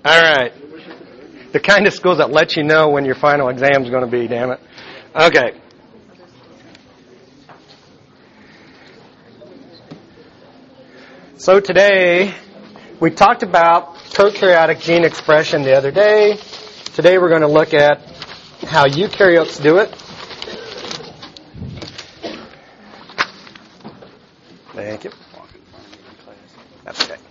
All right. The kind of schools that let you know when your final exam is going to be, damn it. Okay. So today, we talked about prokaryotic gene expression the other day. Today we're going to look at how eukaryotes do it. Thank you. That's okay.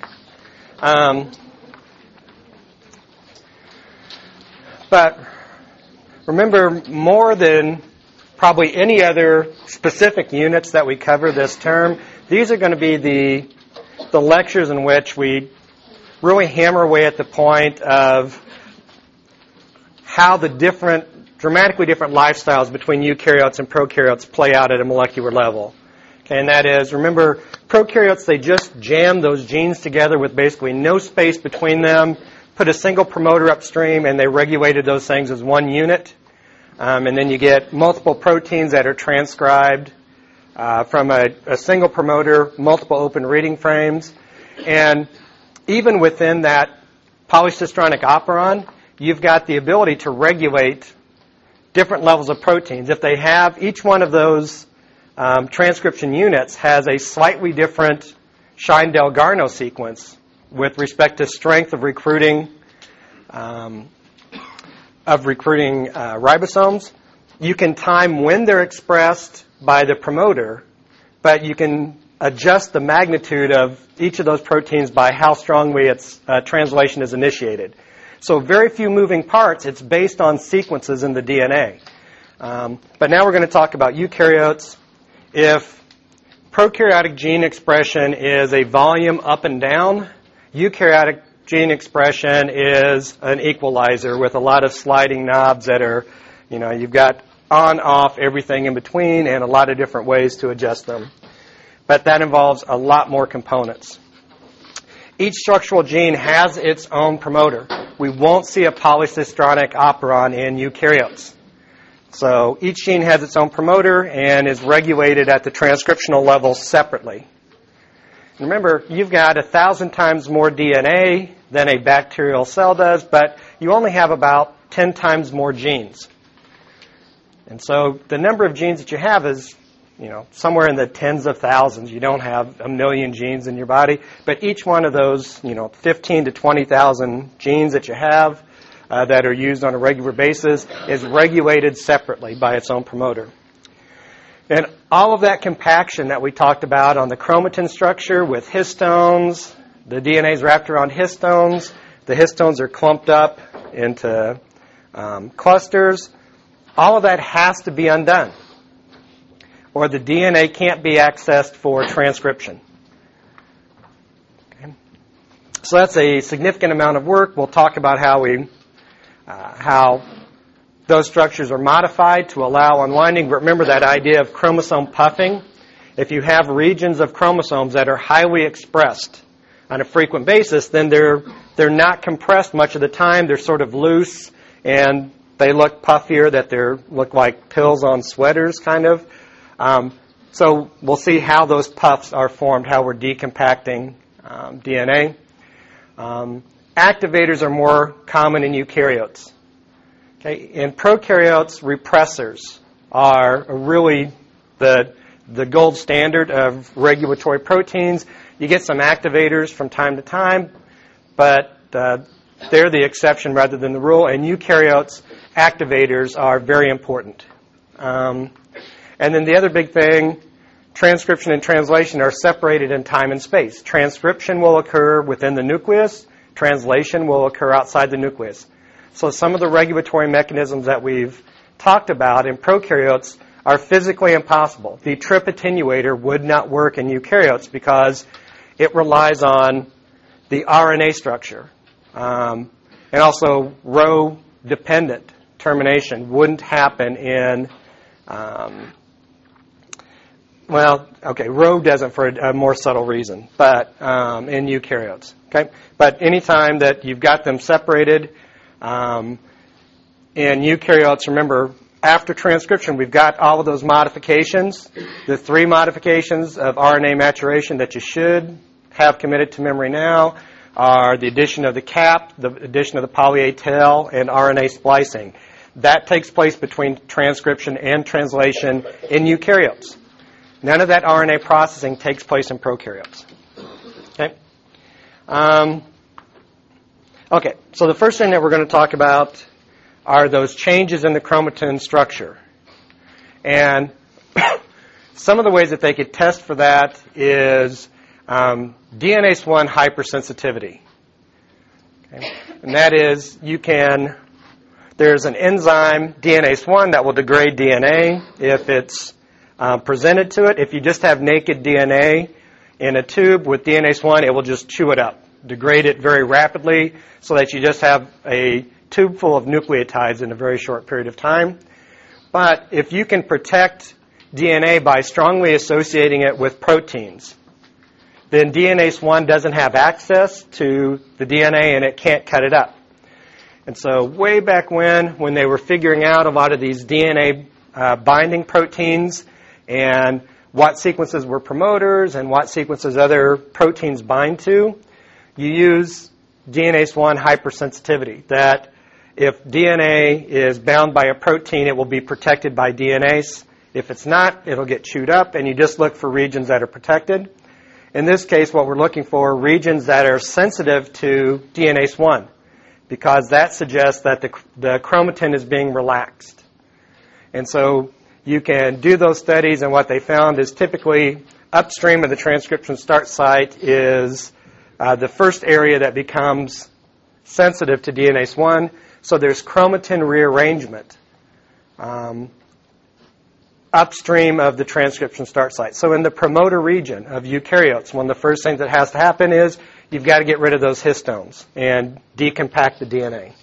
But remember, more than probably any other specific units that we cover this term, these are going to be the lectures in which we really hammer away at the point of how the dramatically different lifestyles between eukaryotes and prokaryotes play out at a molecular level. Okay, and that is, remember, prokaryotes, they just jam those genes together with basically no space between them, put a single promoter upstream, and they regulated those things as one unit. And then you get multiple proteins that are transcribed from a single promoter, multiple open reading frames. And even within that polycistronic operon, you've got the ability to regulate different levels of proteins. If they have, each one of those transcription units has a slightly different Shine-Delgarno sequence with respect to strength of recruiting ribosomes. You can time when they're expressed by the promoter, but you can adjust the magnitude of each of those proteins by how strongly its translation is initiated. So very few moving parts. It's based on sequences in the DNA. But now we're going to talk about eukaryotes. If prokaryotic gene expression is a volume up and down, eukaryotic gene expression is an equalizer with a lot of sliding knobs that are, you've got on, off, everything in between, and a lot of different ways to adjust them. But that involves a lot more components. Each structural gene has its own promoter. We won't see a polycistronic operon in eukaryotes. So each gene has its own promoter and is regulated at the transcriptional level separately. Remember, you've got 1,000 times more DNA than a bacterial cell does, but you only have about 10 times more genes. And so the number of genes that you have is, somewhere in the tens of thousands. You don't have 1 million genes in your body, but each one of those, 15 to 20,000 genes that you have that are used on a regular basis is regulated separately by its own promoter. And all of that compaction that we talked about on the chromatin structure with histones, the DNA is wrapped around histones, the histones are clumped up into clusters, all of that has to be undone, or the DNA can't be accessed for transcription. Okay. So that's a significant amount of work. We'll talk about how those structures are modified to allow unwinding. But remember that idea of chromosome puffing. If you have regions of chromosomes that are highly expressed on a frequent basis, then they're not compressed much of the time. They're sort of loose, and they look puffier, that they look like pills on sweaters, kind of. So we'll see how those puffs are formed, how we're decompacting DNA. Activators are more common in eukaryotes. Okay, in prokaryotes, repressors are really the gold standard of regulatory proteins. You get some activators from time to time, but they're the exception rather than the rule. In eukaryotes, activators are very important. And then the other big thing, transcription and translation are separated in time and space. Transcription will occur within the nucleus. Translation will occur outside the nucleus. So some of the regulatory mechanisms that we've talked about in prokaryotes are physically impossible. The trip attenuator would not work in eukaryotes because it relies on the RNA structure. And also row-dependent termination wouldn't happen in, row doesn't for a more subtle reason, but in eukaryotes. Okay? But anytime that you've got them separated, in eukaryotes, remember, after transcription, we've got all of those modifications, the 3 modifications of RNA maturation that you should have committed to memory now, are the addition of the cap, the addition of the poly A tail, and RNA splicing. That takes place between transcription and translation in eukaryotes. None of that RNA processing takes place in prokaryotes. Okay? Okay, so the first thing that we're going to talk about are those changes in the chromatin structure. And some of the ways that they could test for that is DNase I hypersensitivity. Okay? And that is, there's an enzyme, DNase I, that will degrade DNA if it's presented to it. If you just have naked DNA in a tube with DNase I, it will just chew it up, degrade it very rapidly so that you just have a tube full of nucleotides in a very short period of time. But if you can protect DNA by strongly associating it with proteins, then DNase I doesn't have access to the DNA and it can't cut it up. And so way back when they were figuring out a lot of these DNA binding proteins and what sequences were promoters and what sequences other proteins bind to, you use DNase I hypersensitivity, that if DNA is bound by a protein, it will be protected by DNase. If it's not, it'll get chewed up, and you just look for regions that are protected. In this case, what we're looking for are regions that are sensitive to DNase I, because that suggests that the chromatin is being relaxed. And so you can do those studies, and what they found is typically upstream of the transcription start site is the first area that becomes sensitive to DNase I. So there's chromatin rearrangement upstream of the transcription start site. So in the promoter region of eukaryotes, one of the first things that has to happen is you've got to get rid of those histones and decompact the DNA.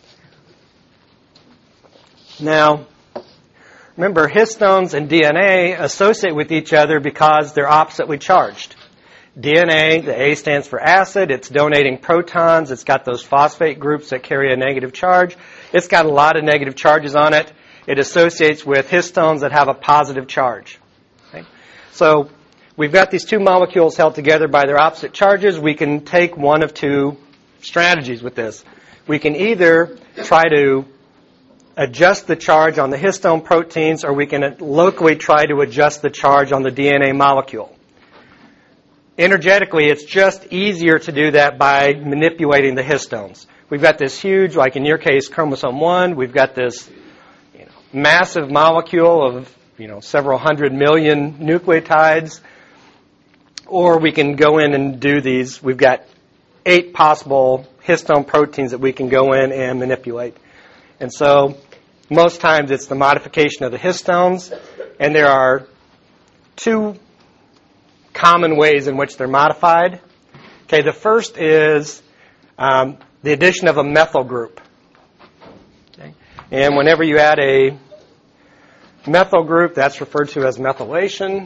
Now, remember, histones and DNA associate with each other because they're oppositely charged. DNA, the A stands for acid, it's donating protons, it's got those phosphate groups that carry a negative charge. It's got a lot of negative charges on it. It associates with histones that have a positive charge. Okay? So we've got these two molecules held together by their opposite charges. We can take one of two strategies with this. We can either try to adjust the charge on the histone proteins, or we can locally try to adjust the charge on the DNA molecule. Energetically, it's just easier to do that by manipulating the histones. We've got this huge, like in your case, chromosome 1. We've got this massive molecule of several hundred million nucleotides. Or we can go in and do these. We've got 8 possible histone proteins that we can go in and manipulate. And so most times it's the modification of the histones. And there are 2 common ways in which they're modified. Okay, the first is the addition of a methyl group. Okay. And whenever you add a methyl group, that's referred to as methylation.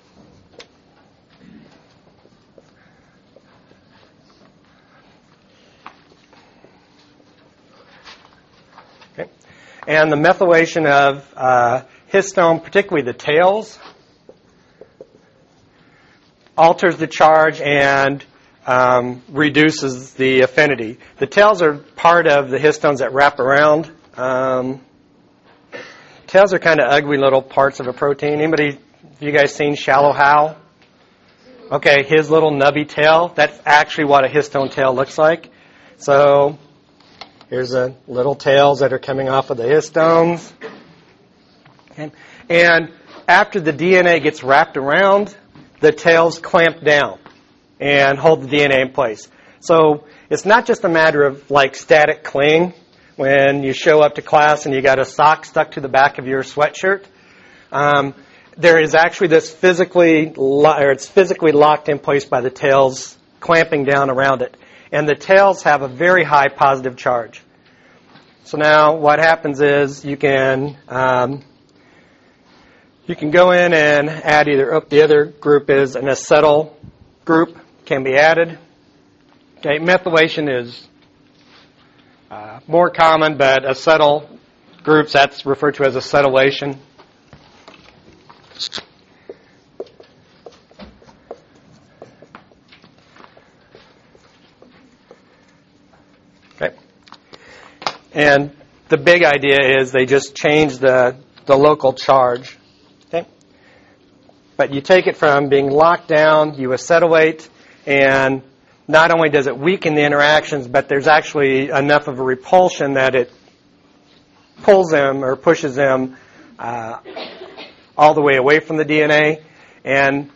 Okay. And the methylation of histone, particularly the tails, alters the charge and reduces the affinity. The tails are part of the histones that wrap around. Tails are kind of ugly little parts of a protein. Have you guys seen Shallow Hal? Okay, his little nubby tail, that's actually what a histone tail looks like. So here's the little tails that are coming off of the histones. Okay. And after the DNA gets wrapped around, the tails clamp down and hold the DNA in place. So it's not just a matter of like static cling when you show up to class and you got a sock stuck to the back of your sweatshirt. There is actually this it's physically locked in place by the tails clamping down around it. And the tails have a very high positive charge. So now what happens is you can go in and add the other group is an acetyl group, can be added. Okay, methylation is more common, but acetyl groups, that's referred to as acetylation. And the big idea is they just change the local charge. Okay? But you take it from being locked down, you acetylate, and not only does it weaken the interactions, but there's actually enough of a repulsion that it pulls them or pushes them all the way away from the DNA. And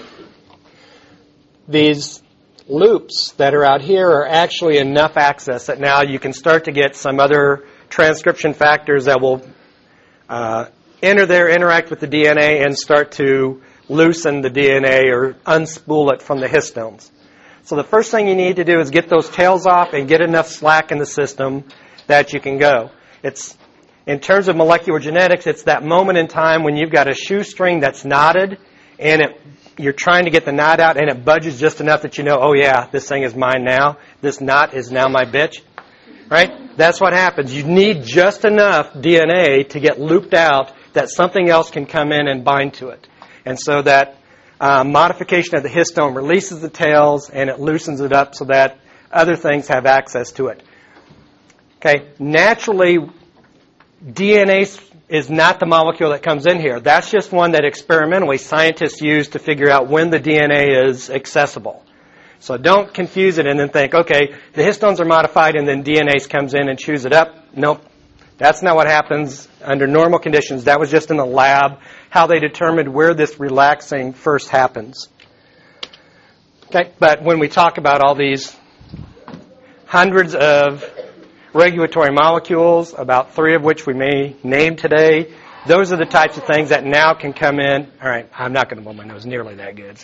these loops that are out here are actually enough access that now you can start to get some other transcription factors that will enter there, interact with the DNA, and start to loosen the DNA or unspool it from the histones. So the first thing you need to do is get those tails off and get enough slack in the system that you can go. It's, in terms of molecular genetics, it's that moment in time when you've got a shoestring that's knotted and you're trying to get the knot out and it budges just enough that you know, oh yeah, this thing is mine now. This knot is now my bitch. Right? That's what happens. You need just enough DNA to get looped out that something else can come in and bind to it. And so that modification of the histone releases the tails and it loosens it up so that other things have access to it. Okay, naturally, DNA is not the molecule that comes in here. That's just one that experimentally scientists use to figure out when the DNA is accessible. So don't confuse it and then think, okay, the histones are modified and then DNA comes in and chews it up. Nope. That's not what happens under normal conditions. That was just in the lab, how they determined where this relaxing first happens. Okay, but when we talk about all these hundreds of regulatory molecules, about 3 of which we may name today, those are the types of things that now can come in. All right, I'm not going to blow my nose nearly that good.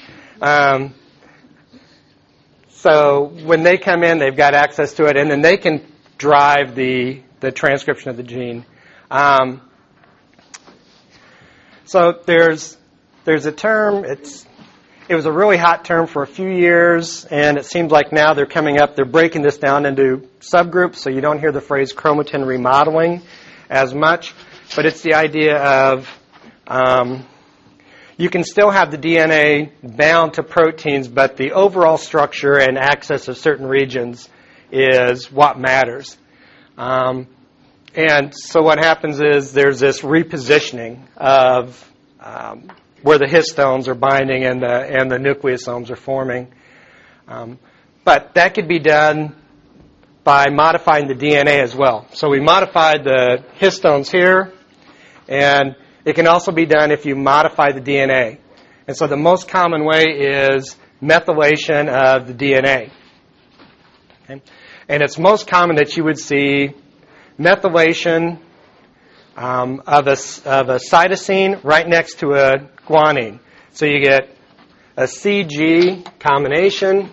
So when they come in, they've got access to it, and then they can drive the transcription of the gene. So there's a term. It was a really hot term for a few years, and it seems like now they're coming up. They're breaking this down into subgroups, so you don't hear the phrase chromatin remodeling as much. But it's the idea of you can still have the DNA bound to proteins, but the overall structure and access of certain regions is what matters. And so what happens is there's this repositioning of where the histones are binding and the nucleosomes are forming. But that could be done by modifying the DNA as well. So we modified the histones here, and it can also be done if you modify the DNA. And so the most common way is methylation of the DNA. Okay? And it's most common that you would see methylation of a cytosine right next to a guanine. So you get a CG combination,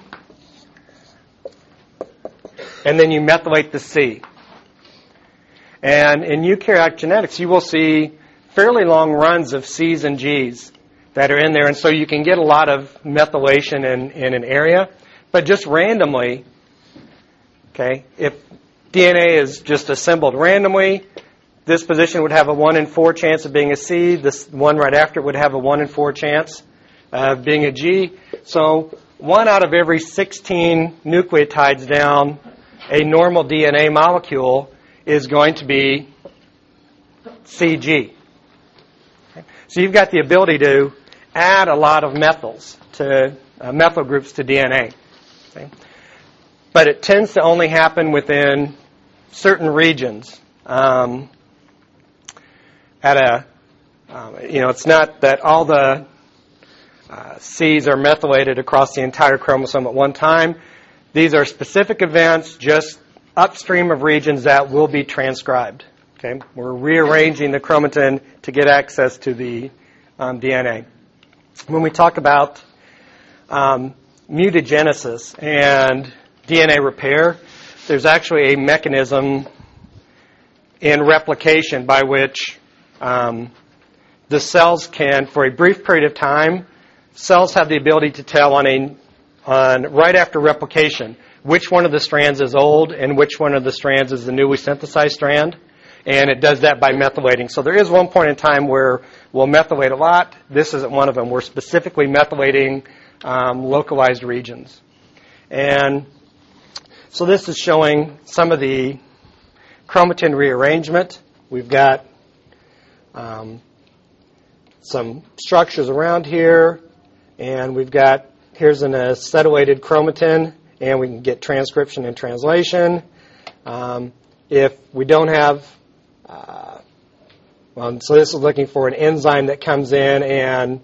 and then you methylate the C. And in eukaryotic genetics, you will see fairly long runs of C's and G's that are in there, and so you can get a lot of methylation in an area. But just randomly, okay, if DNA is just assembled randomly, this position would have a 1 in 4 chance of being a C. This one right after would have a 1 in 4 chance of being a G. So 1 out of every 16 nucleotides down a normal DNA molecule is going to be CG. Okay. So you've got the ability to add a lot of methyls to methyl groups to DNA. Okay. But it tends to only happen within certain regions. It's not that all the C's are methylated across the entire chromosome at one time. These are specific events just upstream of regions that will be transcribed. Okay, we're rearranging the chromatin to get access to the DNA. When we talk about mutagenesis and DNA repair, there's actually a mechanism in replication by which the cells can, for a brief period of time, cells have the ability to tell on right after replication which one of the strands is old and which one of the strands is the newly synthesized strand. And it does that by methylating. So there is one point in time where we'll methylate a lot. This isn't one of them. We're specifically methylating localized regions. And so this is showing some of the chromatin rearrangement. We've got some structures around here, and we've got, here's an acetylated chromatin, and we can get transcription and translation. If we don't have, so this is looking for an enzyme that comes in and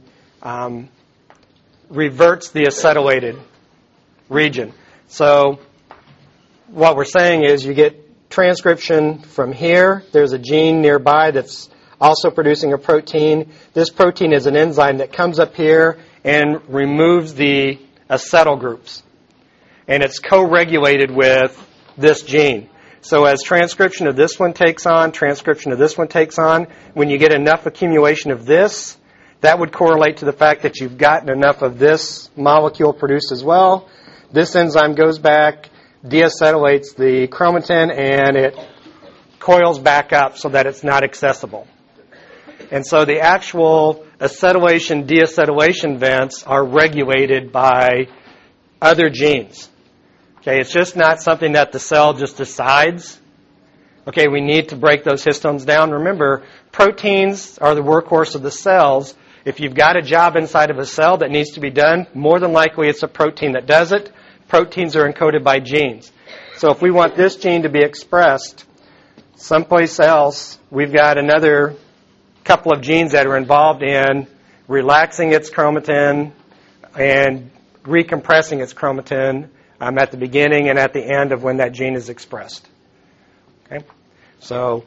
reverts the acetylated region. So what we're saying is you get transcription from here. There's a gene nearby that's also producing a protein. This protein is an enzyme that comes up here and removes the acetyl groups. And it's co-regulated with this gene. So as transcription of this one takes on, transcription of this one takes on, when you get enough accumulation of this, that would correlate to the fact that you've gotten enough of this molecule produced as well. This enzyme goes back, deacetylates the chromatin, and it coils back up so that it's not accessible. And so the actual acetylation, deacetylation events are regulated by other genes. Okay, it's just not something that the cell just decides. Okay, we need to break those histones down. Remember, proteins are the workhorse of the cells. If you've got a job inside of a cell that needs to be done, more than likely it's a protein that does it. Proteins are encoded by genes. So if we want this gene to be expressed someplace else, we've got another couple of genes that are involved in relaxing its chromatin and recompressing its chromatin at the beginning and at the end of when that gene is expressed. Okay? So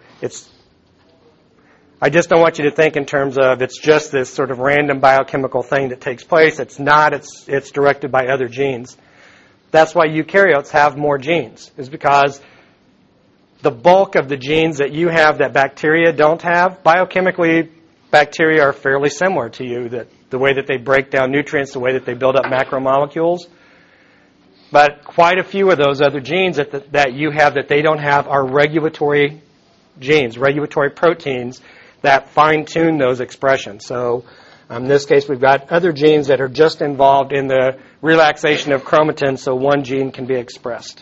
I just don't want you to think in terms of it's just this sort of random biochemical thing that takes place. It's not. It's directed by other genes. That's why eukaryotes have more genes, is because the bulk of the genes that you have that bacteria don't have, biochemically, bacteria are fairly similar to you, that the way that they break down nutrients, the way that they build up macromolecules. But quite a few of those other genes that you have that they don't have are regulatory genes, regulatory proteins that fine-tune those expressions. So in this case, we've got other genes that are just involved in the relaxation of chromatin so one gene can be expressed.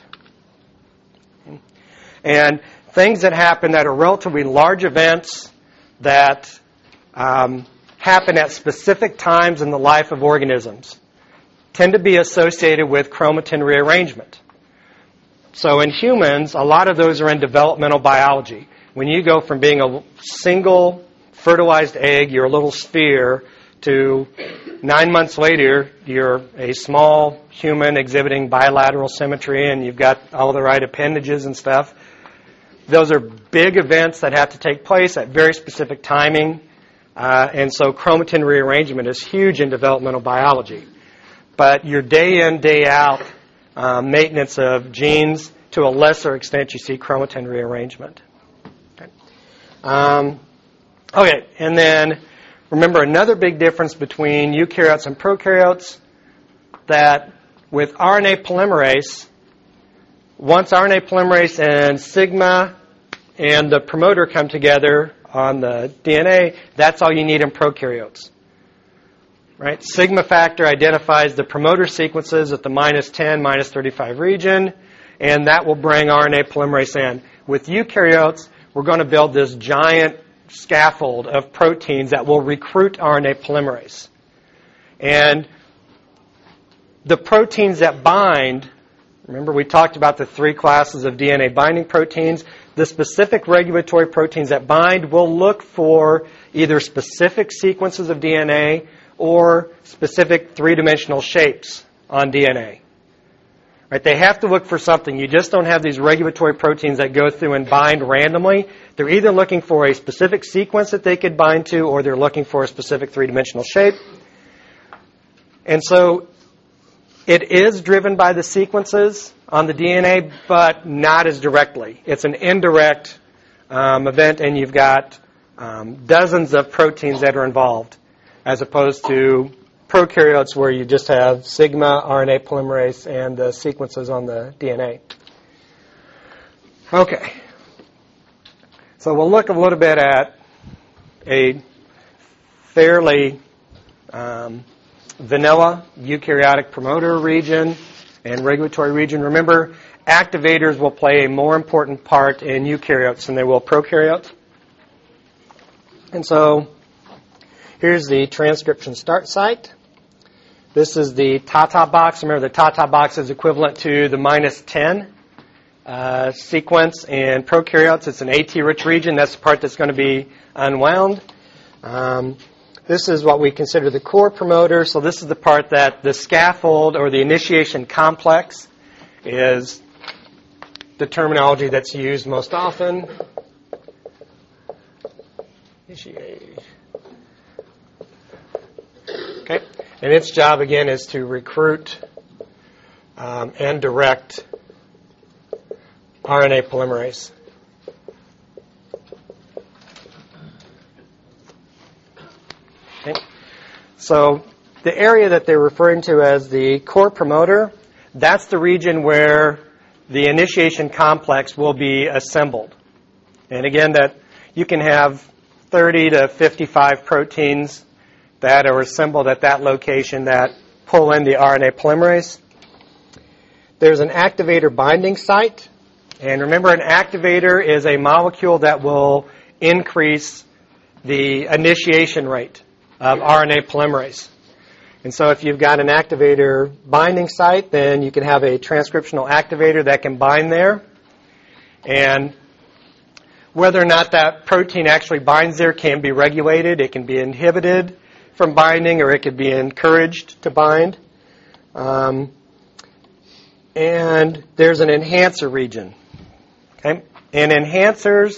And things that happen that are relatively large events that happen at specific times in the life of organisms tend to be associated with chromatin rearrangement. So in humans, a lot of those are in developmental biology. When you go from being a single fertilized egg, you're a little sphere, to 9 months later, you're a small human exhibiting bilateral symmetry and you've got all the right appendages and stuff. Those are big events that have to take place at very specific timing. And so chromatin rearrangement is huge in developmental biology. But your day in, day out maintenance of genes, to a lesser extent, you see chromatin rearrangement. Okay, and then remember another big difference between eukaryotes and prokaryotes, that with RNA polymerase, once RNA polymerase and sigma and the promoter come together on the DNA, that's all you need in prokaryotes. Right? Sigma factor identifies the promoter sequences at the -10, -35 region, and that will bring RNA polymerase in. With eukaryotes, we're going to build this giant scaffold of proteins that will recruit RNA polymerase. And the proteins that bind, remember we talked about the 3 classes of DNA binding proteins, the specific regulatory proteins that bind will look for either specific sequences of DNA or specific 3-dimensional shapes on DNA. Right? They have to look for something. You just don't have these regulatory proteins that go through and bind randomly. They're either looking for a specific sequence that they could bind to, or they're looking for a specific 3-dimensional shape. And so it is driven by the sequences on the DNA, but not as directly. It's an indirect event, and you've got dozens of proteins that are involved, as opposed to prokaryotes where you just have sigma, RNA polymerase, and the sequences on the DNA. Okay. So we'll look a little bit at a fairly vanilla eukaryotic promoter region. and regulatory region. Remember, activators will play a more important part in eukaryotes than they will prokaryotes. And so here's the transcription start site. This is the TATA box. Remember, the TATA box is equivalent to the -10 sequence. In prokaryotes, it's an AT-rich region. That's the part that's going to be unwound. This is what we consider the core promoter. So this is the part that the scaffold or the initiation complex is the terminology that's used most often. Initiate. Okay. And its job, again, is to recruit and direct RNA polymerase. Okay. So the area that they're referring to as the core promoter, that's the region where the initiation complex will be assembled. And again, that you can have 30 to 55 proteins that are assembled at that location that pull in the RNA polymerase. There's an activator binding site. And remember, an activator is a molecule that will increase the initiation rate of RNA polymerase. And so if you've got an activator binding site, then you can have a transcriptional activator that can bind there. And whether or not that protein actually binds there can be regulated. It can be inhibited from binding, or it could be encouraged to bind. And there's an enhancer region. Okay? And enhancers,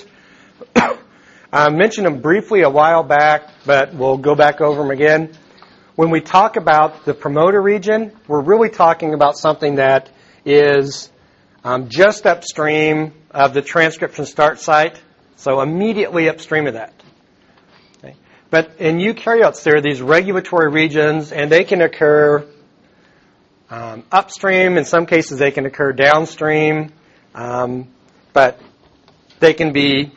I mentioned them briefly a while back, but we'll go back over them again. When we talk about the promoter region, we're really talking about something that is just upstream of the transcription start site, so immediately upstream of that. Okay? But in eukaryotes, there are these regulatory regions, and they can occur upstream. In some cases, they can occur downstream, but they can be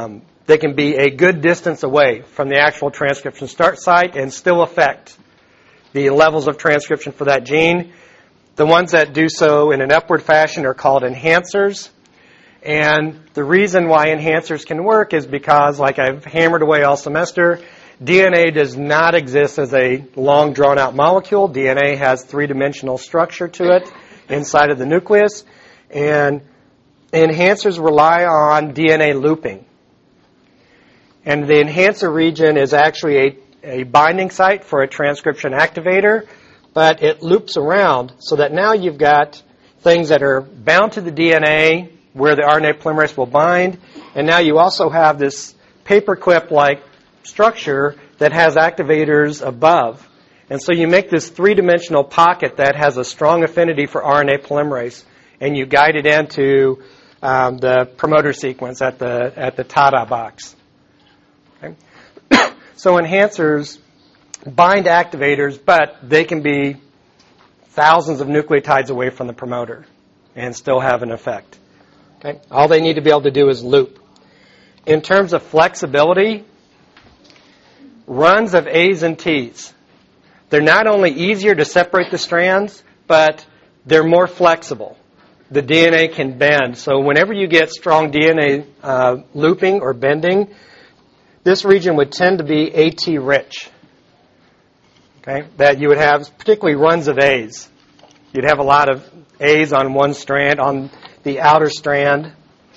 a good distance away from the actual transcription start site and still affect the levels of transcription for that gene. The ones that do so in an upward fashion are called enhancers. And the reason why enhancers can work is because, like I've hammered away all semester, DNA does not exist as a long, drawn-out molecule. DNA has three-dimensional structure to it inside of the nucleus. And enhancers rely on DNA looping. And the enhancer region is actually a binding site for a transcription activator, but it loops around so that now you've got things that are bound to the DNA where the RNA polymerase will bind, and now you also have this paperclip-like structure that has activators above. And so you make this three-dimensional pocket that has a strong affinity for RNA polymerase, and you guide it into the promoter sequence at the TATA box. Okay? So enhancers bind activators, but they can be thousands of nucleotides away from the promoter and still have an effect. Okay? All they need to be able to do is loop. In terms of flexibility, runs of A's and T's, they're not only easier to separate the strands, but they're more flexible. The DNA can bend. So whenever you get strong DNA looping or bending, this region would tend to be AT-rich. Okay? That you would have particularly runs of A's. You'd have a lot of A's on one strand, on the outer strand.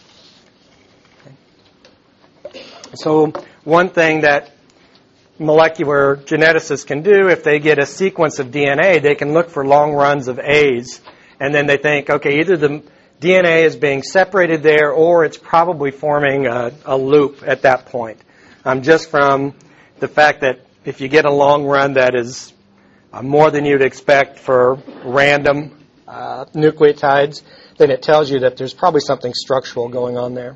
Okay. So one thing that molecular geneticists can do, if they get a sequence of DNA, they can look for long runs of A's, and then they think, okay, either the DNA is being separated there or it's probably forming a loop at that point. Just from the fact that if you get a long run that is more than you'd expect for random nucleotides, then it tells you that there's probably something structural going on there.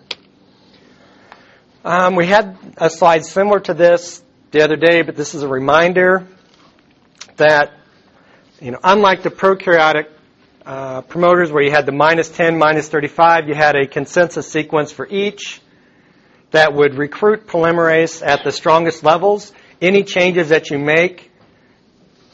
We had a slide similar to this the other day, but this is a reminder that, unlike the prokaryotic promoters where you had the -10, -35, you had a consensus sequence for each that would recruit polymerase at the strongest levels. Any changes that you make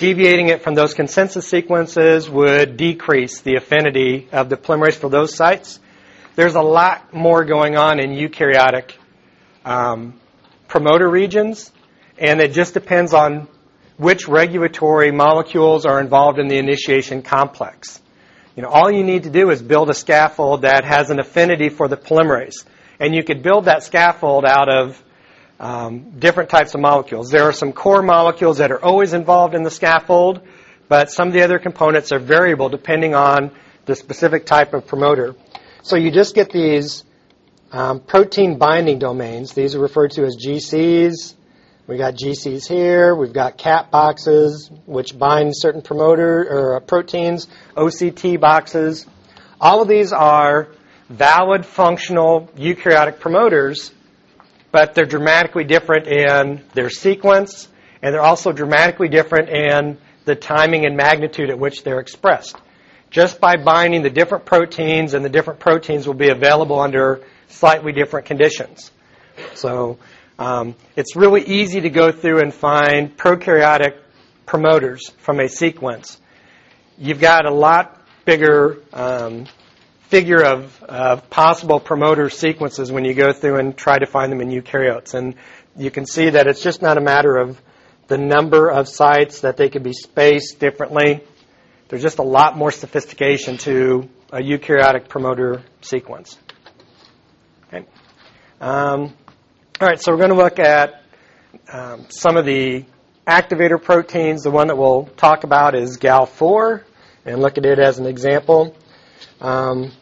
Deviating it from those consensus sequences would decrease the affinity of the polymerase for those sites. There's a lot more going on in eukaryotic promoter regions, and it just depends on which regulatory molecules are involved in the initiation complex. All you need to do is build a scaffold that has an affinity for the polymerase, and you could build that scaffold out of different types of molecules. There are some core molecules that are always involved in the scaffold, but some of the other components are variable depending on the specific type of promoter. So you just get these protein binding domains. These are referred to as GCs. We've got GCs here. We've got CAP boxes, which bind certain proteins, OCT boxes. All of these are valid functional eukaryotic promoters, but they're dramatically different in their sequence, and they're also dramatically different in the timing and magnitude at which they're expressed. Just by binding the different proteins, and the different proteins will be available under slightly different conditions. So it's really easy to go through and find prokaryotic promoters from a sequence. You've got a lot bigger figure of possible promoter sequences when you go through and try to find them in eukaryotes. And you can see that it's just not a matter of the number of sites, that they could be spaced differently. There's just a lot more sophistication to a eukaryotic promoter sequence. Okay. All right, so we're going to look at some of the activator proteins. The one that we'll talk about is Gal4, and look at it as an example. And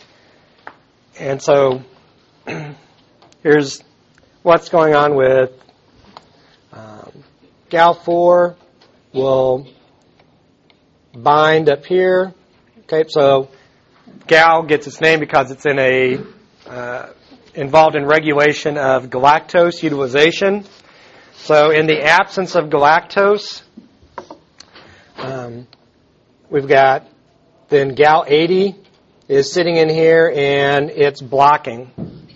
so here's what's going on with Gal4. Will bind up here. Okay, so Gal gets its name because it's involved in regulation of galactose utilization. So in the absence of galactose, we've got then Gal80 is sitting in here, and it's blocking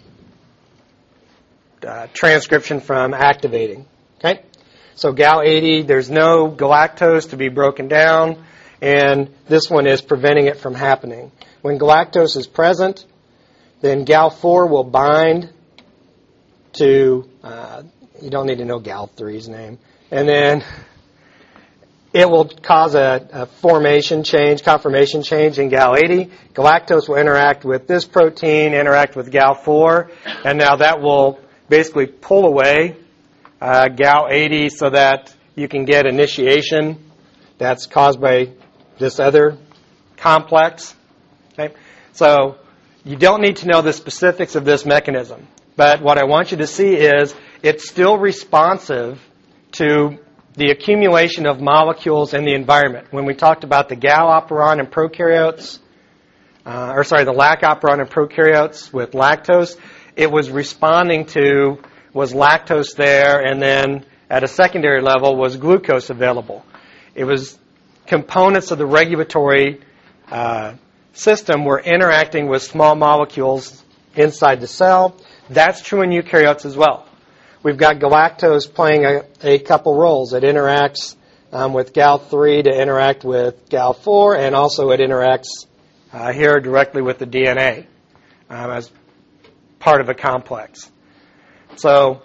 transcription from activating. Okay, so Gal80, there's no galactose to be broken down, and this one is preventing it from happening. When galactose is present, then Gal4 will bind to, you don't need to know Gal3's name, and then it will cause a conformation change in Gal80. Galactose will interact with this protein, interact with Gal4, and now that will basically pull away Gal80 so that you can get initiation that's caused by this other complex. Okay? So you don't need to know the specifics of this mechanism, but what I want you to see is it's still responsive to the accumulation of molecules in the environment. When we talked about the Gal operon in prokaryotes, the lac operon in prokaryotes with lactose, it was responding to, was lactose there, and then at a secondary level was glucose available. It was components of the regulatory system were interacting with small molecules inside the cell. That's true in eukaryotes as well. We've got galactose playing a couple roles. It interacts with Gal3 to interact with Gal4, and also it interacts here directly with the DNA as part of a complex. So,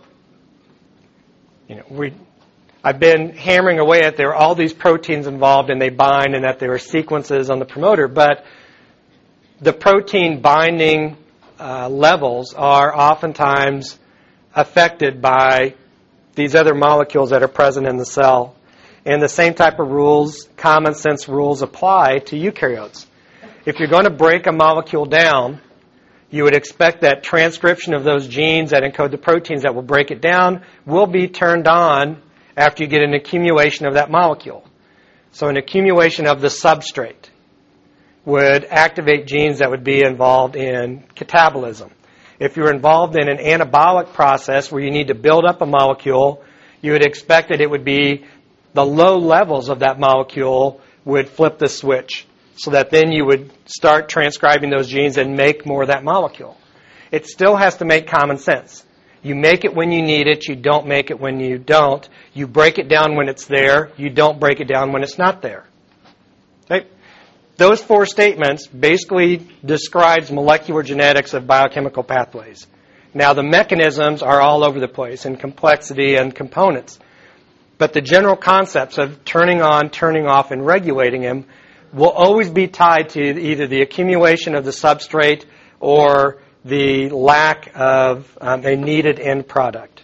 I've been hammering away at there are all these proteins involved, and they bind, and that there are sequences on the promoter, but the protein binding levels are oftentimes affected by these other molecules that are present in the cell. And the same type of rules, common sense rules, apply to eukaryotes. If you're going to break a molecule down, you would expect that transcription of those genes that encode the proteins that will break it down will be turned on after you get an accumulation of that molecule. So an accumulation of the substrate would activate genes that would be involved in catabolism. If you're involved in an anabolic process where you need to build up a molecule, you would expect that it would be the low levels of that molecule would flip the switch so that then you would start transcribing those genes and make more of that molecule. It still has to make common sense. You make it when you need it. You don't make it when you don't. You break it down when it's there. You don't break it down when it's not there. Okay? Those 4 statements basically describes molecular genetics of biochemical pathways. Now, the mechanisms are all over the place in complexity and components. But the general concepts of turning on, turning off, and regulating them will always be tied to either the accumulation of the substrate or the lack of a needed end product.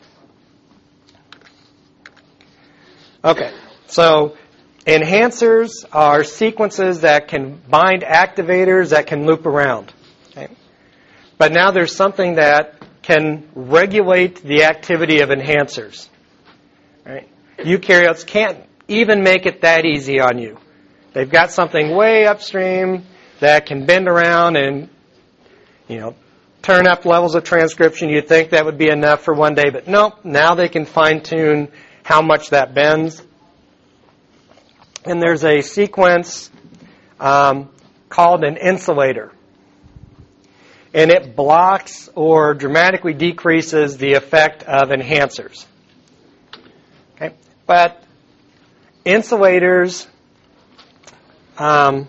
Okay, so enhancers are sequences that can bind activators that can loop around. Okay? But now there's something that can regulate the activity of enhancers. Right? Eukaryotes can't even make it that easy on you. They've got something way upstream that can bend around and, turn up levels of transcription. You'd think that would be enough for one day, but nope. Now they can fine-tune how much that bends. And there's a sequence called an insulator. And it blocks or dramatically decreases the effect of enhancers. Okay? But insulators can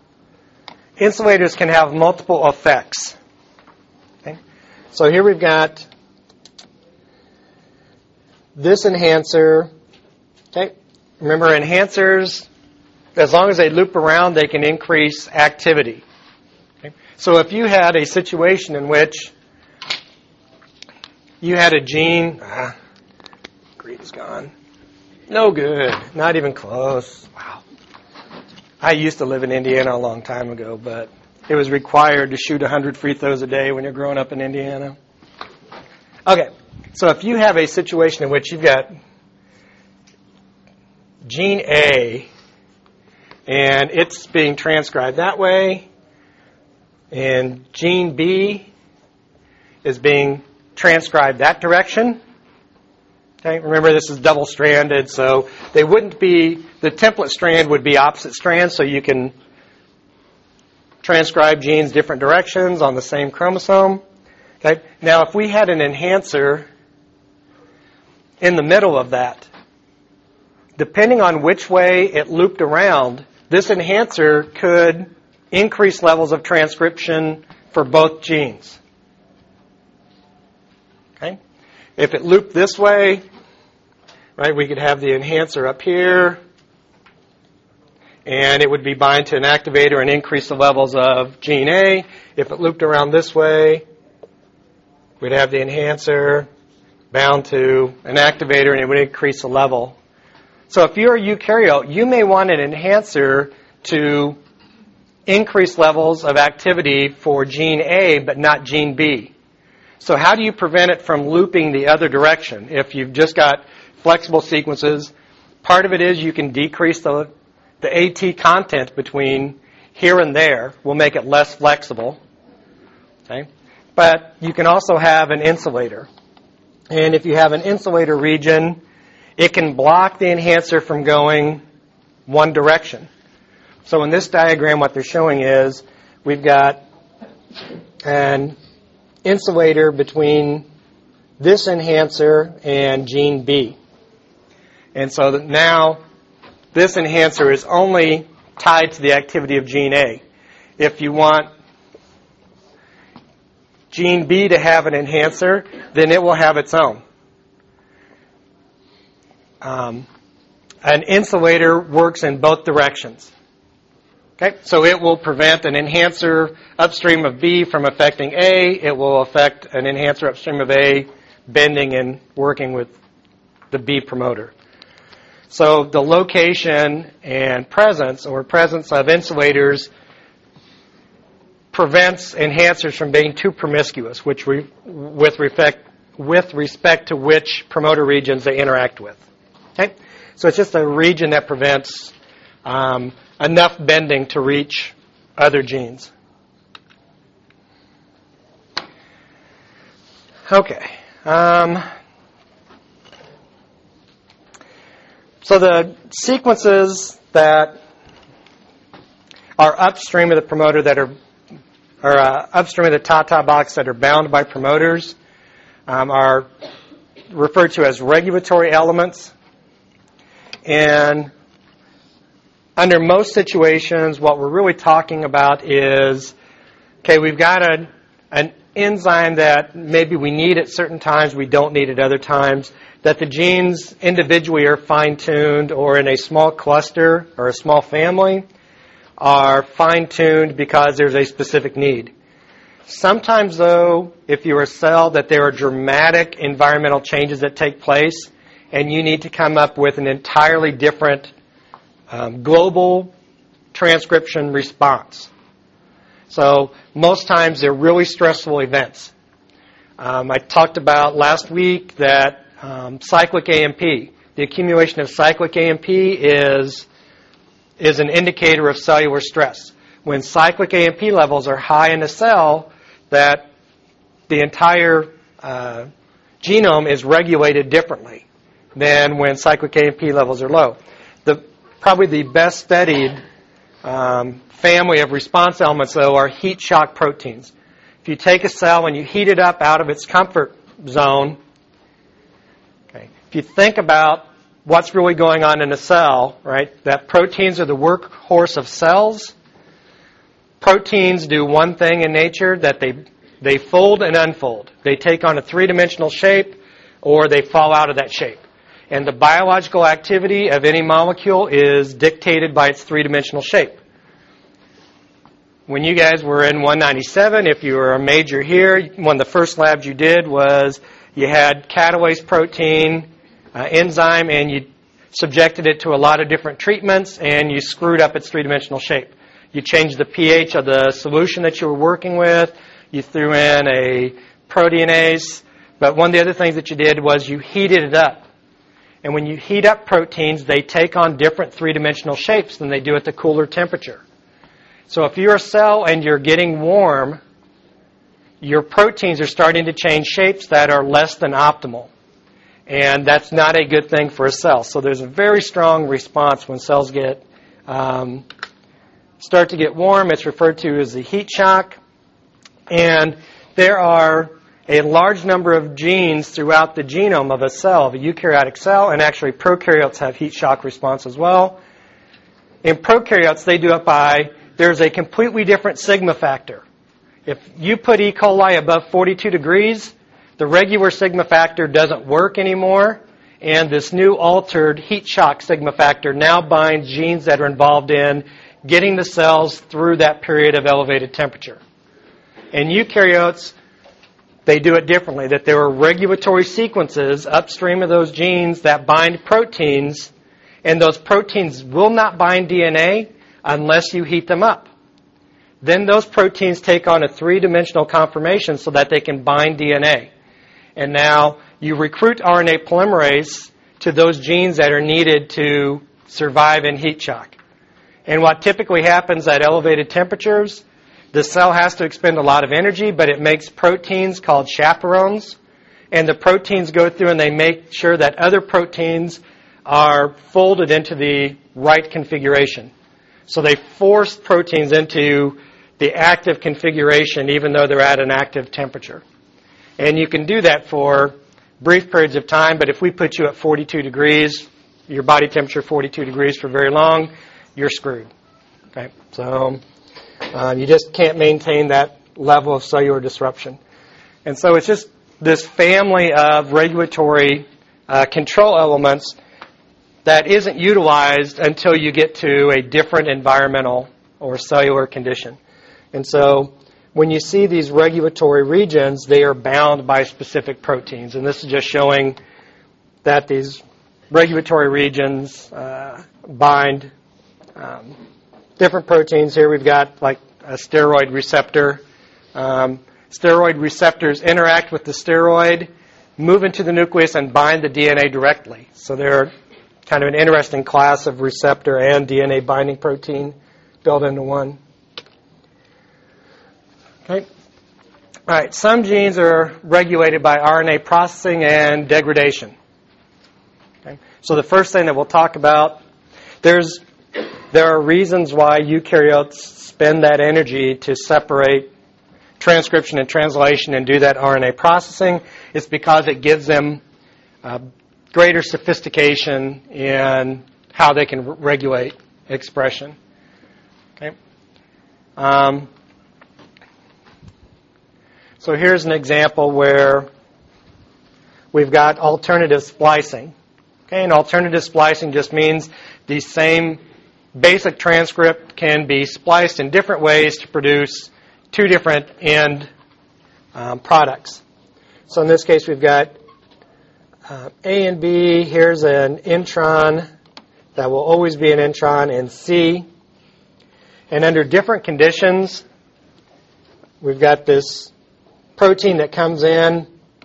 have multiple effects. Okay? So here we've got this enhancer. Okay? Remember, enhancers, as long as they loop around, they can increase activity. Okay? So if you had a situation in which you had a gene, green's gone, no good, not even close. Wow. I used to live in Indiana a long time ago, but it was required to shoot 100 free throws a day when you're growing up in Indiana. Okay, so if you have a situation in which you've got gene A, and it's being transcribed that way, and gene B is being transcribed that direction. Okay, remember this is double-stranded, so they wouldn't be, the template strand would be opposite strands, so you can transcribe genes different directions on the same chromosome. Okay, now if we had an enhancer in the middle of that, depending on which way it looped around, this enhancer could increase levels of transcription for both genes. Okay? If it looped this way, right, we could have the enhancer up here, and it would be bind to an activator and increase the levels of gene A. If it looped around this way, we'd have the enhancer bound to an activator, and it would increase the level. So if you're a eukaryote, you may want an enhancer to increase levels of activity for gene A, but not gene B. So how do you prevent it from looping the other direction? If you've just got flexible sequences, part of it is you can decrease the AT content between here and there. Will make it less flexible. Okay? But you can also have an insulator. And if you have an insulator region, it can block the enhancer from going one direction. So in this diagram, what they're showing is we've got an insulator between this enhancer and gene B. And so that now this enhancer is only tied to the activity of gene A. If you want gene B to have an enhancer, then it will have its own. An insulator works in both directions. Okay, so it will prevent an enhancer upstream of B from affecting A. It will affect an enhancer upstream of A bending and working with the B promoter. So the location and presence of insulators prevents enhancers from being too promiscuous, with respect to which promoter regions they interact with. Okay, so it's just a region that prevents enough bending to reach other genes. Okay. So the sequences that are upstream of the promoter that are upstream of the Tata box that are bound by promoters are referred to as regulatory elements. And under most situations, what we're really talking about is, okay, we've got an enzyme that maybe we need at certain times, we don't need at other times, that the genes individually are fine-tuned, or in a small cluster or a small family are fine-tuned because there's a specific need. Sometimes, though, if you're a cell, that there are dramatic environmental changes that take place, and you need to come up with an entirely different global transcription response. So most times they're really stressful events. I talked about last week that cyclic AMP, the accumulation of cyclic AMP is an indicator of cellular stress. When cyclic AMP levels are high in a cell, that the entire genome is regulated differently than when cyclic AMP levels are low. Probably the best studied family of response elements, though, are heat shock proteins. If you take a cell and you heat it up out of its comfort zone, okay, if you think about what's really going on in a cell, right, that proteins are the workhorse of cells. Proteins do one thing in nature, that they fold and unfold. They take on a three-dimensional shape, or they fall out of that shape. And the biological activity of any molecule is dictated by its three-dimensional shape. When you guys were in 197, if you were a major here, one of the first labs you did was you had catalase protein enzyme, and you subjected it to a lot of different treatments, and you screwed up its three-dimensional shape. You changed the pH of the solution that you were working with. You threw in a proteinase. But one of the other things that you did was you heated it up. And when you heat up proteins, they take on different three-dimensional shapes than they do at the cooler temperature. So if you're a cell and you're getting warm, your proteins are starting to change shapes that are less than optimal. And that's not a good thing for a cell. So there's a very strong response when cells start to get warm. It's referred to as the heat shock. And there are a large number of genes throughout the genome of a cell, of a eukaryotic cell, and actually prokaryotes have heat shock response as well. In prokaryotes, they do it by, there's a completely different sigma factor. If you put E. coli above 42 degrees, the regular sigma factor doesn't work anymore, and this new altered heat shock sigma factor now binds genes that are involved in getting the cells through that period of elevated temperature. In eukaryotes, they do it differently, that there are regulatory sequences upstream of those genes that bind proteins, and those proteins will not bind DNA unless you heat them up. Then those proteins take on a three-dimensional conformation so that they can bind DNA. And now you recruit RNA polymerase to those genes that are needed to survive in heat shock. And what typically happens at elevated temperatures, the cell has to expend a lot of energy, but it makes proteins called chaperones. And the proteins go through and they make sure that other proteins are folded into the right configuration. So they force proteins into the active configuration even though they're at an active temperature. And you can do that for brief periods of time, but if we put you at 42 degrees, your body temperature 42 degrees for very long, you're screwed. Okay, so you just can't maintain that level of cellular disruption. And so it's just this family of regulatory control elements that isn't utilized until you get to a different environmental or cellular condition. And so when you see these regulatory regions, they are bound by specific proteins. And this is just showing that these regulatory regions bind different proteins. Here we've got like a steroid receptor. Steroid receptors interact with the steroid, move into the nucleus, and bind the DNA directly. So they're kind of an interesting class of receptor and DNA binding protein built into one. Okay. All right. Some genes are regulated by RNA processing and degradation. Okay. So the first thing that we'll talk about, there are reasons why eukaryotes spend that energy to separate transcription and translation and do that RNA processing. It's because it gives them greater sophistication in how they can regulate expression. Okay. So here's an example where we've got alternative splicing. Okay, and alternative splicing just means the same basic transcript can be spliced in different ways to produce two different end products. So in this case, we've got A and B. Here's an intron that will always be an intron in C. And under different conditions, we've got this protein that comes in,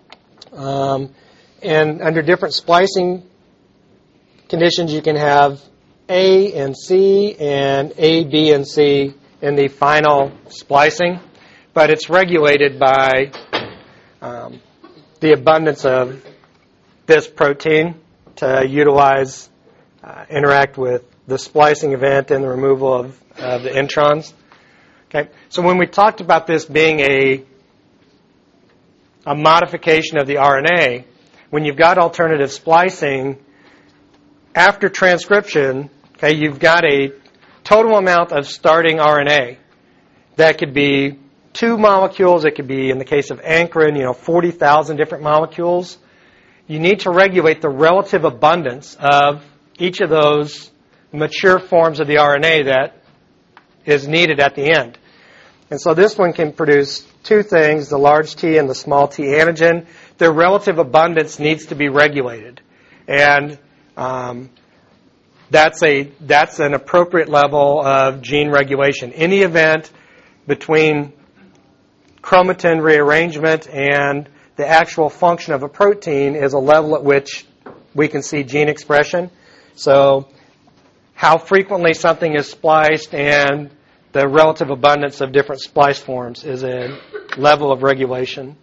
and under different splicing conditions, you can have A and C and A, B, and C in the final splicing, but it's regulated by the abundance of this protein to utilize, interact with the splicing event and the removal of the introns. Okay, so when we talked about this being a modification of the RNA, when you've got alternative splicing, after transcription, okay, you've got a total amount of starting RNA. That could be 2 molecules. It could be, in the case of ankyrin, 40,000 different molecules. You need to regulate the relative abundance of each of those mature forms of the RNA that is needed at the end. And so this one can produce two things, the large T and the small t antigen. Their relative abundance needs to be regulated. And that's an appropriate level of gene regulation. Any event between chromatin rearrangement and the actual function of a protein is a level at which we can see gene expression. So how frequently something is spliced and the relative abundance of different splice forms is a level of regulation.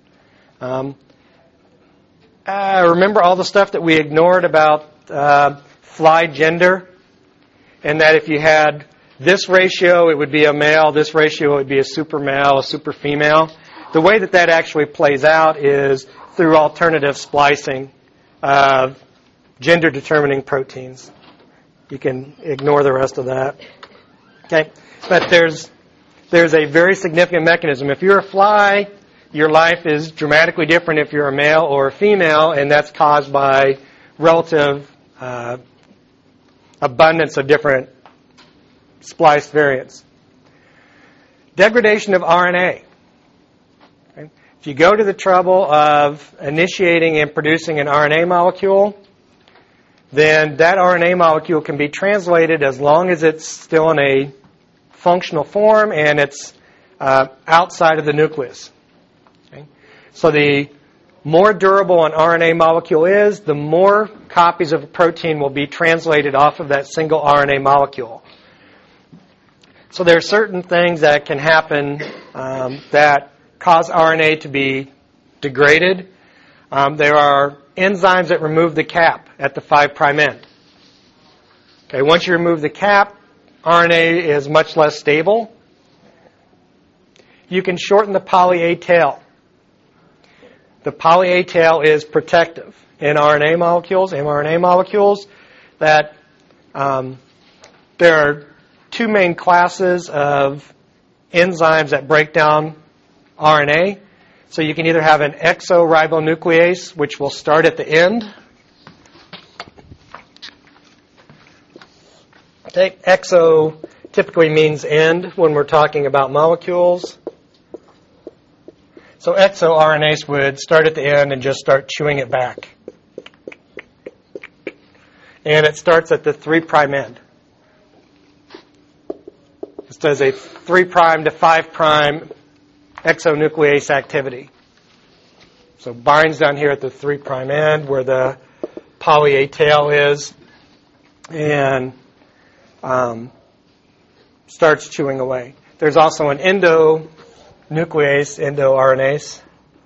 Remember all the stuff that we ignored about fly gender, and that if you had this ratio, it would be a male, this ratio would be a super male, a super female. The way that actually plays out is through alternative splicing of gender-determining proteins. You can ignore the rest of that. Okay, but there's a very significant mechanism. If you're a fly, your life is dramatically different if you're a male or a female, and that's caused by relative abundance of different spliced variants. Degradation of RNA. Okay. If you go to the trouble of initiating and producing an RNA molecule, then that RNA molecule can be translated as long as it's still in a functional form and it's outside of the nucleus. Okay. So the more durable an RNA molecule is, the more copies of a protein will be translated off of that single RNA molecule. So there are certain things that can happen that cause RNA to be degraded. There are enzymes that remove the cap at the 5' end. Okay, once you remove the cap, RNA is much less stable. You can shorten the poly-A tail. The poly-A tail is protective in RNA molecules, mRNA molecules, that there are two main classes of enzymes that break down RNA. So you can either have an exoribonuclease, which will start at the end. Exo typically means end when we're talking about molecules. So exoRNase would start at the end and just start chewing it back. And it starts at the 3' end. This does a 3' to 5' exonuclease activity. So binds down here at the 3' end where the poly-A tail is and starts chewing away. There's also an endonuclease, endoRNase.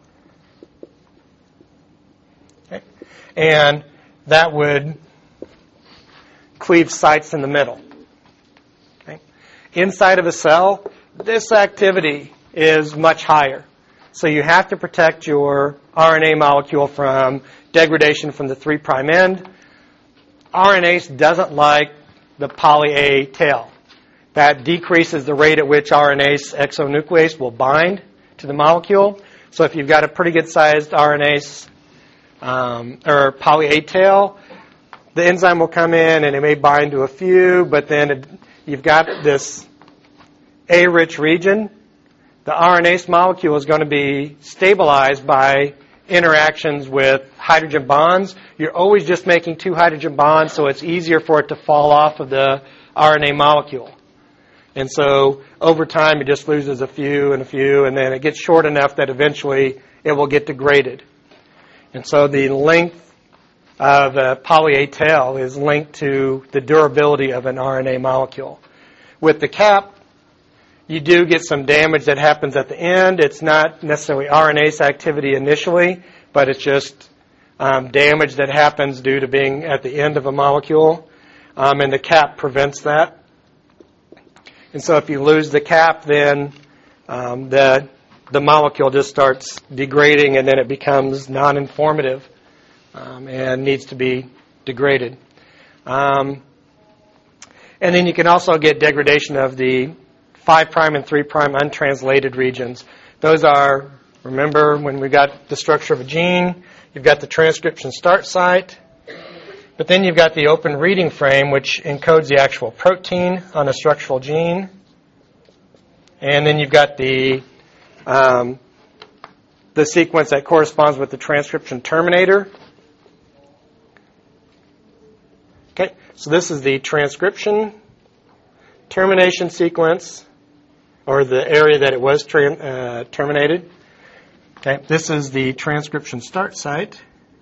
Okay. And that would cleave sites in the middle. Okay. Inside of a cell, this activity is much higher. So you have to protect your RNA molecule from degradation from the 3' end. RNase doesn't like the poly A tail. That decreases the rate at which RNase exonuclease will bind to the molecule. So if you've got a pretty good sized RNase or poly A tail, the enzyme will come in and it may bind to a few, but then you've got this A-rich region. The RNase molecule is going to be stabilized by interactions with hydrogen bonds. You're always just making 2 hydrogen bonds, so it's easier for it to fall off of the RNA molecule. And so over time, it just loses a few, and then it gets short enough that eventually it will get degraded. And so the length of a poly A tail is linked to the durability of an RNA molecule. With the cap, you do get some damage that happens at the end. It's not necessarily RNase activity initially, but it's just damage that happens due to being at the end of a molecule, and the cap prevents that. And so if you lose the cap, then the molecule just starts degrading, and then it becomes non-informative and needs to be degraded. And then you can also get degradation of the 5' and 3' untranslated regions. Those are, remember, when we got the structure of a gene, you've got the transcription start site, but then you've got the open reading frame, which encodes the actual protein on a structural gene. And then you've got the sequence that corresponds with the transcription terminator. Okay, so this is the transcription termination sequence, or the area that it was terminated. Okay, this is the transcription start site.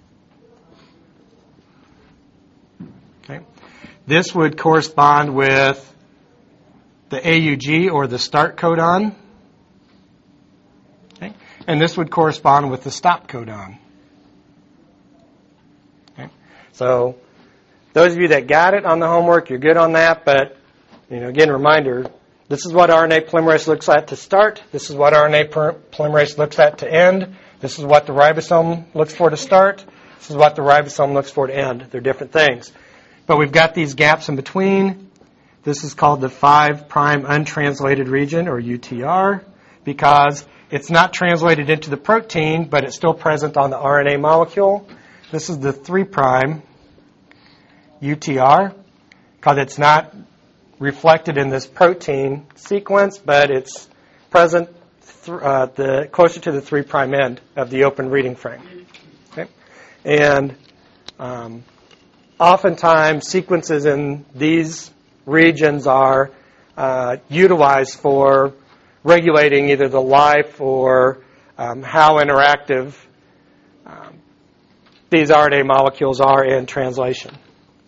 Okay, this would correspond with the AUG, or the start codon. Okay, and this would correspond with the stop codon. Okay, so those of you that got it on the homework, you're good on that, but again, reminder, this is what RNA polymerase looks at to start. This is what RNA polymerase looks at to end. This is what the ribosome looks for to start. This is what the ribosome looks for to end. They're different things. But we've got these gaps in between. This is called the 5' untranslated region, or UTR, because it's not translated into the protein, but it's still present on the RNA molecule. This is the 3' UTR, because it's not reflected in this protein sequence, but it's present closer to the 3' end of the open reading frame. Okay? And oftentimes sequences in these regions are utilized for regulating either the life or how interactive these RNA molecules are in translation.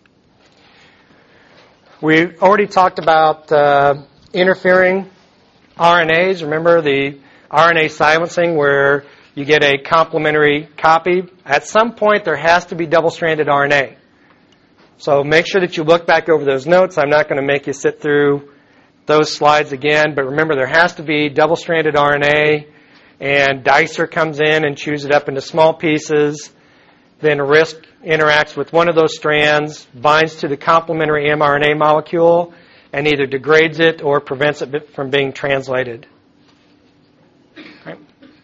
We already talked about interfering RNAs. Remember the RNA silencing where you get a complementary copy? At some point there has to be double-stranded RNA. So make sure that you look back over those notes. I'm not going to make you sit through those slides again, but remember there has to be double-stranded RNA, and Dicer comes in and chews it up into small pieces. Then RISC interacts with one of those strands, binds to the complementary mRNA molecule, and either degrades it or prevents it from being translated. Okay.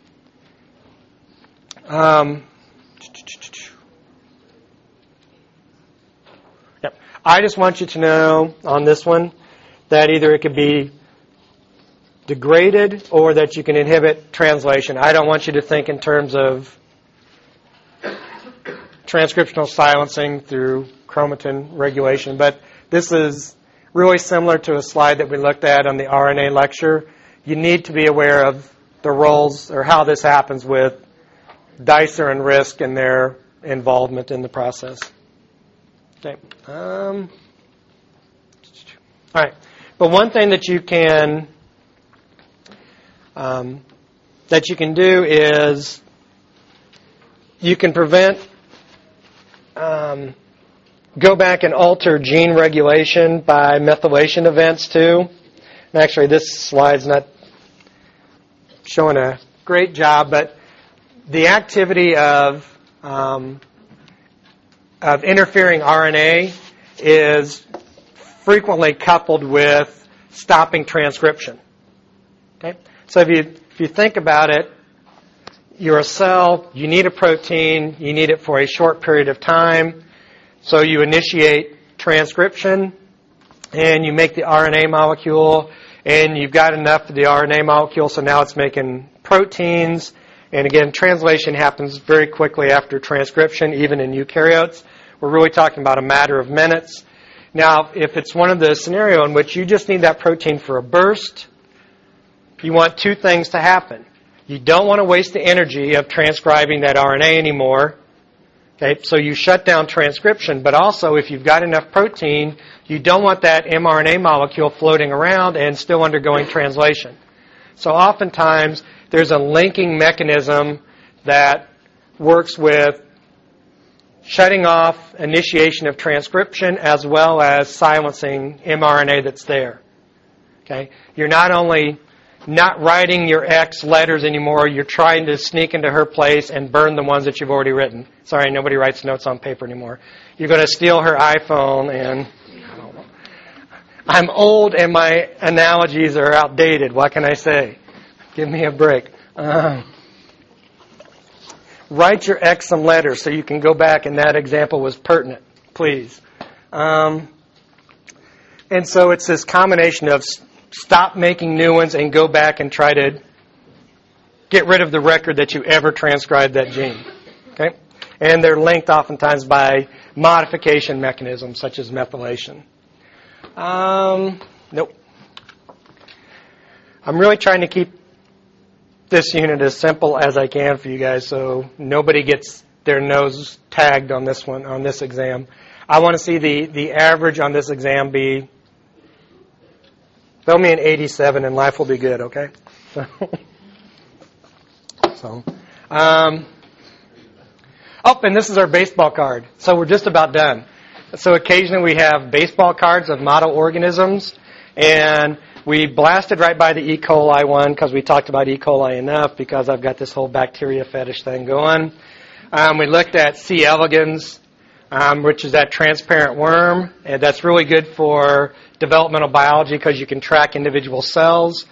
Yep. I just want you to know on this one that either it could be degraded or that you can inhibit translation. I don't want you to think in terms of transcriptional silencing through chromatin regulation, but this is really similar to a slide that we looked at on the RNA lecture. You need to be aware of the roles or how this happens with Dicer and RISC and their involvement in the process. Okay. All right. But one thing that you can do is you can prevent, go back and alter gene regulation by methylation events too. And actually, this slide's not showing a great job, but the activity of interfering RNA is frequently coupled with stopping transcription. Okay? So if you think about it, you're a cell, you need a protein, you need it for a short period of time, so you initiate transcription, and you make the RNA molecule, and you've got enough of the RNA molecule, so now it's making proteins. And again, translation happens very quickly after transcription, even in eukaryotes. We're really talking about a matter of minutes. Now, if it's one of the scenario in which you just need that protein for a burst, you want two things to happen. You don't want to waste the energy of transcribing that RNA anymore. Okay, so you shut down transcription, but also if you've got enough protein, you don't want that mRNA molecule floating around and still undergoing translation. So oftentimes, there's a linking mechanism that works with shutting off initiation of transcription as well as silencing mRNA that's there. Okay, you're not only not writing your X letters anymore, you're trying to sneak into her place and burn the ones that you've already written. Sorry, nobody writes notes on paper anymore. You're going to steal her iPhone, and I don't know. I'm old and my analogies are outdated. What can I say? Give me a break. Write your X some letters so you can go back, and that example was pertinent, please. And so it's this combination of stop making new ones and go back and try to get rid of the record that you ever transcribed that gene. Okay? And they're linked oftentimes by modification mechanisms such as methylation. Nope. I'm really trying to keep this unit as simple as I can for you guys so nobody gets their nose tagged on this one, on this exam. I want to see the average on this exam be, throw me an 87 and life will be good, okay? And this is our baseball card. So we're just about done. So occasionally we have baseball cards of model organisms, and we blasted right by the E. coli one because we talked about E. coli enough because I've got this whole bacteria fetish thing going. We looked at C. elegans, which is that transparent worm, and that's really good for developmental biology because you can track individual cells.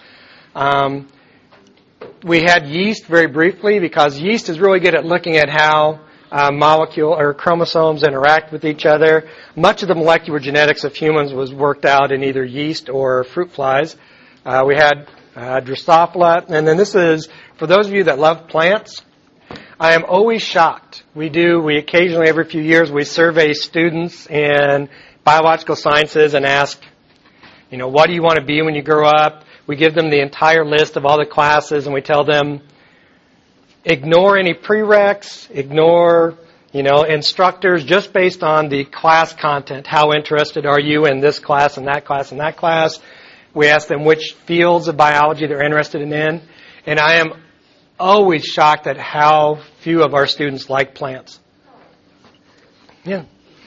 We had yeast very briefly because yeast is really good at looking at how molecule or chromosomes interact with each other. Much of the molecular genetics of humans was worked out in either yeast or fruit flies. We had Drosophila, and then this is, for those of you that love plants, I am always shocked. We occasionally, every few years, we survey students in biological sciences and ask, what do you want to be when you grow up? We give them the entire list of all the classes, and we tell them, ignore any prereqs, ignore, instructors, just based on the class content. How interested are you in this class and that class and that class? We ask them which fields of biology they're interested in. And I am always shocked at how few of our students like plants. Yeah.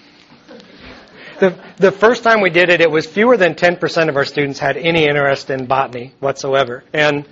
The first time we did it, it was fewer than 10% of our students had any interest in botany whatsoever. And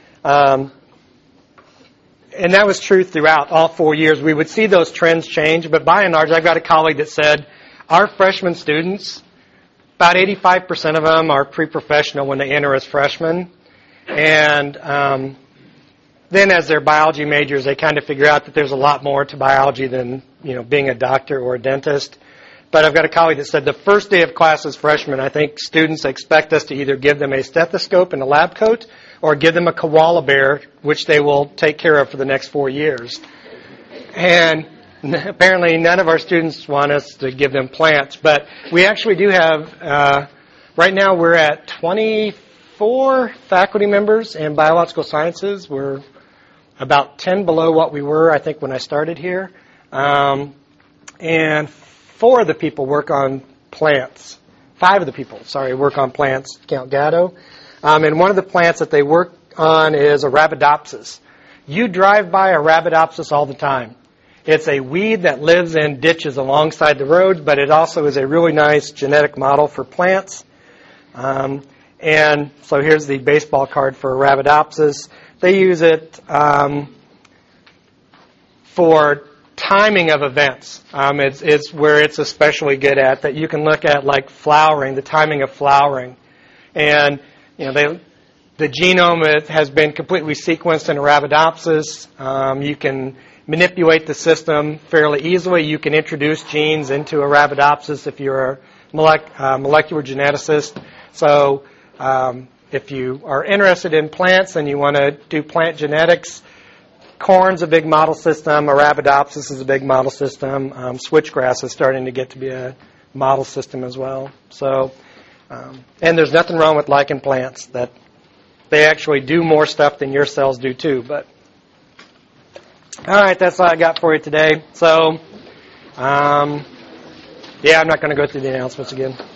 that was true throughout all 4 years. We would see those trends change, but by and large, I've got a colleague that said our freshman students, about 85% of them are pre-professional when they enter as freshmen. And then as they're biology majors, they kind of figure out that there's a lot more to biology than, being a doctor or a dentist. But I've got a colleague that said the first day of class as freshmen, I think students expect us to either give them a stethoscope and a lab coat or give them a koala bear, which they will take care of for the next 4 years. And apparently none of our students want us to give them plants. But we actually do have, right now we're at 24 faculty members in biological sciences. We're about 10 below what we were, I think, when I started here. And 4 of the people work on plants. 5 of the people, work on plants, count Gatto. And one of the plants that they work on is Arabidopsis. You drive by Arabidopsis all the time. It's a weed that lives in ditches alongside the roads, but it also is a really nice genetic model for plants. And so here's the baseball card for Arabidopsis. they use it for timing of events. It's where it's especially good at, that you can look at like flowering, the timing of flowering. And the genome has been completely sequenced in Arabidopsis. You can manipulate the system fairly easily. You can introduce genes into Arabidopsis if you're a molecular geneticist. So if you are interested in plants and you want to do plant genetics, corn's a big model system. Arabidopsis is a big model system. Switchgrass is starting to get to be a model system as well. So, and there's nothing wrong with lichen plants. That they actually do more stuff than your cells do too. But all right, that's all I got for you today. So, I'm not going to go through the announcements again.